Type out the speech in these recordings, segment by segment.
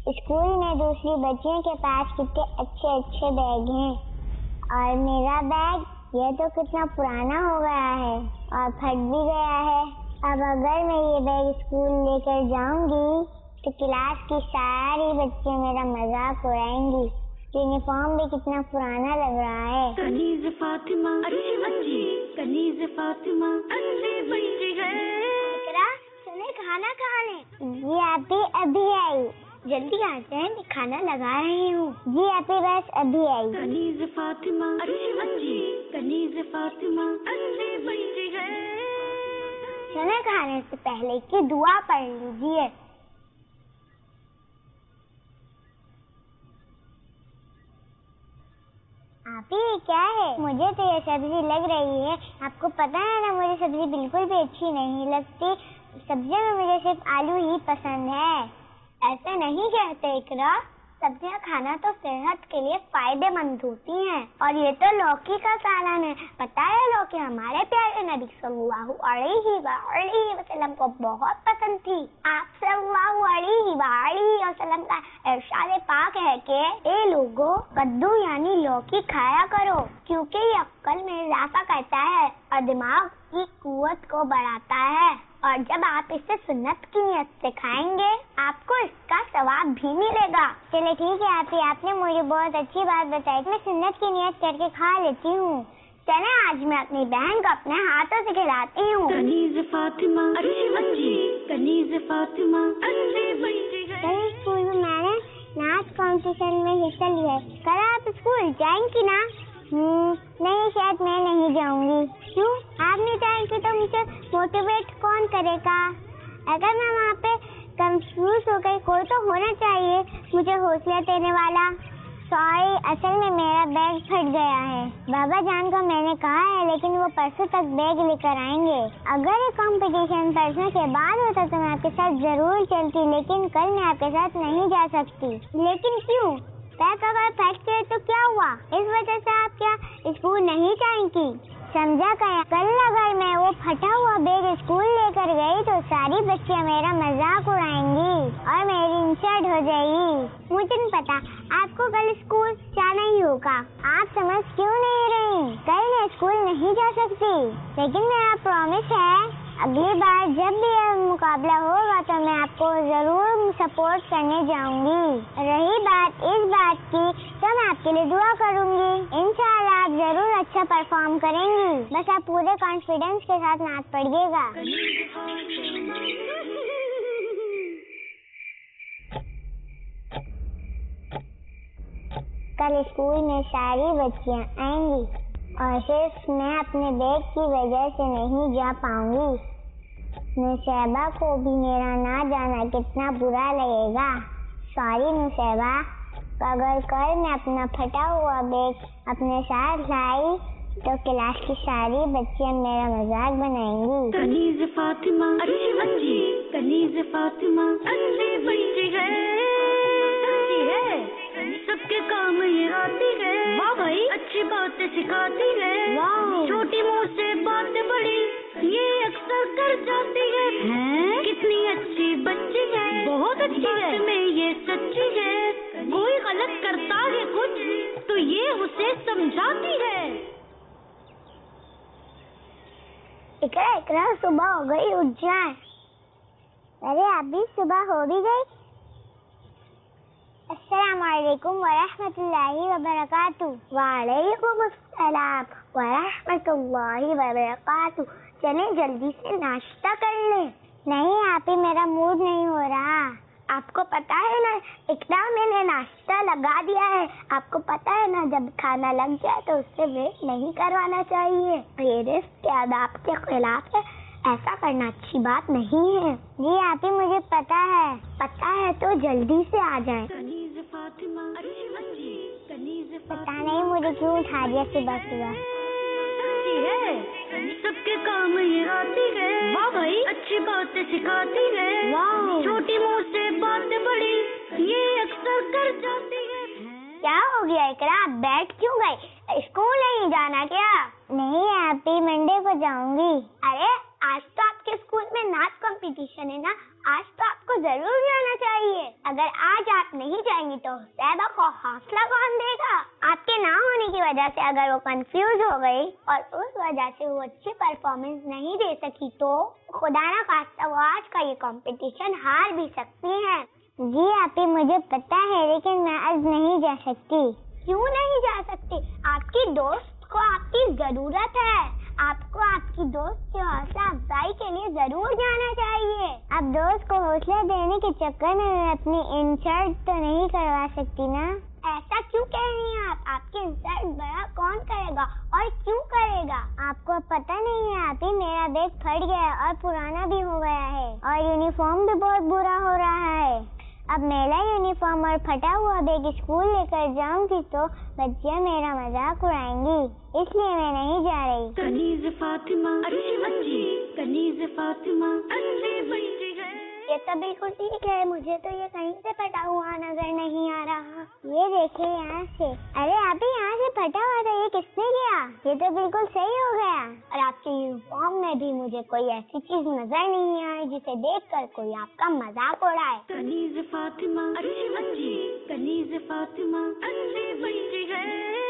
School में दूसरी बच्चियों के पास कितने अच्छे अच्छे बैग हैं और मेरा बैग ये तो कितना पुराना हो गया है और फट भी गया है। अब अगर मैं ये बैग स्कूल लेकर जाऊंगी तो क्लास की सारी बच्चियां मेरा मजाक उड़ाएंगी। यूनिफॉर्म भी कितना पुराना लग रहा है। कनीज़ फातिमा अच्छी बच्ची, कनीज़ फातिमा अच्छी बच्ची है। इकरा चले खाना खाने। जी आप अभी आई, जल्दी आते हैं, मैं खाना लगा रही हूँ। जी आप बस अभी आई। कनीज़ फातिमा अच्छी बच्ची, कनीज़ फातिमा अच्छी बच्ची है। खाना खाने से पहले की दुआ पढ़ लीजिए। आप ही क्या है? मुझे तो ये सब्जी लग रही है। आपको पता है ना मुझे सब्जी बिल्कुल भी अच्छी नहीं लगती। सब्जियों में मुझे सिर्फ आलू ही पसंद है। ऐसा नहीं कहते इकरा, सब्जियां खाना तो सेहत के लिए फायदेमंद होती हैं। और ये तो लौकी का सालन है। पता है लौकी हमारे प्यारे नबी सल्लल्लाहु अलैहि वसल्लम को बहुत पसंद थी। आप सल्लल्लाहु अलैहि वसल्लम का इरशाद पाक है कि ए लोगों, कद्दू यानी लौकी खाया करो क्योंकि ये अक्ल में इजाफा करता है और दिमाग की कुव्वत को बढ़ाता है। और जब आप इसे सुन्नत की नियत से खाएंगे आपको इसका सवाब भी मिलेगा। चलिए ठीक है आपने मुझे बहुत अच्छी बात बताई। मैं सुन्नत की नियत करके खा लेती हूँ। चले आज मैं अपनी बहन को अपने हाथों से खिलाती हूँ। कनीज़ फातिमा अच्छी बच्ची, कनीज़ फातिमा अच्छी बच्ची है। कल स्कूल में मैंने नाच कंपटीशन में हिस्सा लिया है। कल आप स्कूल जाएंगी ना? नहीं, शायद मैं नहीं जाऊंगी। क्यों? आप नहीं जाएंगी तो मुझे मोटिवेट कौन करेगा? अगर मैं वहाँ पे कंफ्यूज हो गई, कोई तो होना चाहिए मुझे हौसला देने वाला। सॉरी, असल में मेरा बैग फट गया है। बाबा जान को मैंने कहा है लेकिन वो परसों तक बैग लेकर आएंगे। अगर ये कंपटीशन परसों के बाद होता तो मैं आपके साथ जरूर चलती, लेकिन कल मैं आपके साथ नहीं जा सकती। लेकिन क्यों? बैग अगर फट गए तो क्या हुआ? इस वजह से आप क्या स्कूल नहीं जाएंगी? समझा क्या? कल अगर मैं वो फटा हुआ बैग स्कूल लेकर गई तो सारी बच्चियां मेरा मजाक उड़ाएंगी और मेरी इंसल्ट हो जाएगी। मुझे नहीं पता, आपको कल स्कूल जाना ही होगा। आप समझ क्यों नहीं रही? कल मैं स्कूल नहीं जा सकती, लेकिन मेरा प्रॉमिस है अगली बार जब भी यह मुकाबला होगा तो मैं आपको जरूर सपोर्ट करने जाऊंगी। रही बात इस बात की तो मैं आपके लिए दुआ करूंगी। इंशाल्लाह आप जरूर अच्छा परफॉर्म करेंगी। बस आप पूरे कॉन्फिडेंस के साथ नाच पढ़िएगा। कल स्कूल में सारी बच्चियां आएंगी और सिर्फ मैं अपने बैग की वजह से नहीं जा पाऊंगी। नुसैबा को भी मेरा ना जाना कितना बुरा लगेगा। सॉरी नुसैबा, अगर कल मैं अपना फटा हुआ बैग अपने साथ लाई तो क्लास की सारी बच्चियां मेरा मजाक बनाएंगी। कनीज़ फातिमा अच्छी बच्ची, कनीज़ फातिमा अच्छी बच्ची है। सबके काम ये आती है। वाह भाई, अच्छी बातें सिखाती है। छोटी मुँह से बातें बड़ी ये अक्सर कर जाती है। कितनी अच्छी बच्ची है, बहुत अच्छी है। में ये सच्ची है, कोई गलत करता है कुछ तो ये उसे समझाती है। इकरा सुबह हो गई, उठ जाए। अरे अभी सुबह हो भी गई। अस्सलामुअलैकुम वरहमतुल्लाहि वबरकातुहू। वालेकुम अस्सलाम वरहमतुल्लाहि वबरकातुहू। चले जल्दी से नाश्ता कर ले। नहीं आप ही, मेरा मूड नहीं हो रहा। आपको पता है ना इतना मैंने नाश्ता लगा दिया है। आपको पता है ना जब खाना लग जाए तो उससे वेट नहीं करवाना चाहिए। ये रिस्क के आदाब के खिलाफ है, ऐसा करना अच्छी बात नहीं है। जी आप ही, मुझे पता है तो जल्दी से आ जाएं। कनीज़ फातिमा अच्छी बच्ची, कनीज़ पता नहीं मुझे क्यों उठा दिया सुबह सुबह। सबके काम ये आती है। वाह भाई, अच्छी बातें सिखाती है। छोटी मुँह से बातें बड़ी ये अक्सर कर जाती है। क्या हो गया इकरा, आप बैठ क्यों गए? स्कूल नहीं जाना क्या? नहीं आप ही, मंडे को जाऊंगी। अरे आज तो आपकी आपके स्कूल में नाच कंपटीशन है ना, आज तो आपको जरूर जाना चाहिए। अगर आज आप नहीं जाएंगी तो सैबा को हौसला कौन देगा? आपके ना होने की वजह से अगर वो कंफ्यूज हो गई और उस वजह से वो अच्छी परफॉर्मेंस नहीं दे सकी तो खुदा ना खास्ता वो आज का ये कंपटीशन हार भी सकती है। जी आपी, मुझे पता है, लेकिन मैं आज नहीं जा सकती। क्यों नहीं जा सकती? आपकी दोस्त को आपकी जरूरत है। आपको आपकी दोस्त की हौसला अफजाई के लिए जरूर जाना चाहिए। अब दोस्त को हौसला देने के चक्कर में मैं अपनी इंसल्ट तो नहीं करवा सकती ना। ऐसा क्यों कह रही हैं आप? आपकी इंसल्ट बड़ा कौन करेगा और क्यों करेगा? आपको पता नहीं है आप ही, मेरा बैग फट गया और पुराना भी हो गया है और यूनिफॉर्म भी बहुत बुरा हो रहा है। अब मेरा यूनिफॉर्म और फटा हुआ बैग स्कूल लेकर जाऊंगी तो बच्चियाँ मेरा मजाक उड़ाएंगी, इसलिए मैं नहीं जा रही। कनीज़ फातिमा अच्छी बच्ची, कनीज़ फातिमा अच्छी बच्ची है। ये तो बिल्कुल ठीक है, मुझे तो ये कहीं से फटा हुआ नजर नहीं आ रहा। ये देखिए यहाँ से। अरे अभी यहाँ से फटा हुआ था, ये किसने किया? ये तो बिल्कुल सही हो गया। और आपके यूनिफॉर्म में भी मुझे कोई ऐसी चीज नजर नहीं आई जिसे देखकर कोई आपका मजाक उड़ाए। कनीज़ फातिमा अच्छी बच्ची, कनीज़ फातिमा अच्छी बच्ची है।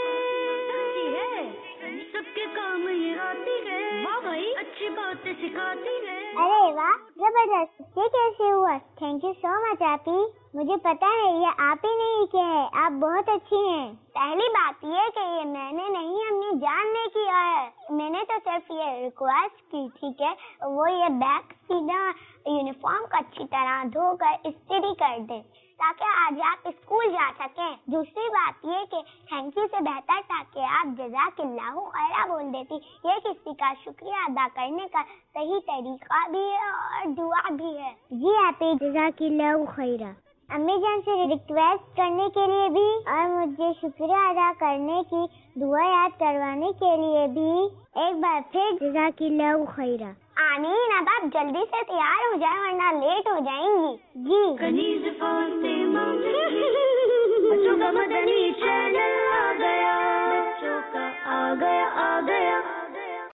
सबके काम ये आती है, वाह भाई अच्छी बातें सिखाती है। अरे वाह, जबरदस्त। ये कैसे हुआ? थैंक यू सो मच आपी। मुझे पता है ये आप ही नहीं किया है, आप बहुत अच्छी हैं। पहली बात ये कि ये मैंने नहीं अपनी जान ने किया है, मैंने तो सिर्फ ये रिक्वेस्ट की थी कि वो ये बैग सीधा यूनिफॉर्म को अच्छी तरह धोकर इस्त्री कर दे ताकि आज आप स्कूल जा सकें। दूसरी बात ये कि थैंक यू से बेहतर था कि आप जज़ाकिल्लाहु खैरा बोल देती। ये किसी का शुक्रिया अदा करने का सही तरीका भी है और दुआ भी है। जी आपी, जज़ाकिल्लाहु खैरा। अम्मी जान से रिक्वेस्ट करने के लिए भी और मुझे शुक्रिया अदा करने की दुआ याद करवाने के लिए भी एक बार फिर जज़ाकिल्लाहु खैरा। आमीन। अब आप जल्दी से तैयार हो जाए वरना लेट हो जाएंगी। जी। कनीज़ फातिमा बच्चों का मदनी